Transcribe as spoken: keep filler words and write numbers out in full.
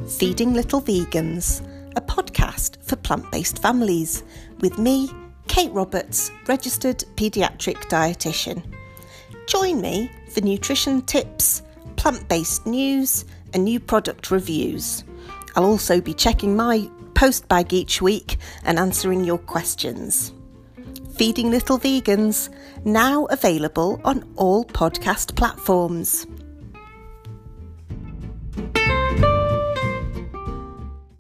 Feeding Little Vegans, a podcast for plant-based families, with me, Kate Roberts, registered paediatric dietitian. Join me for nutrition tips, plant-based news and new product reviews. I'll also be checking my post bag each week and answering your questions. Feeding Little Vegans, now available on all podcast platforms.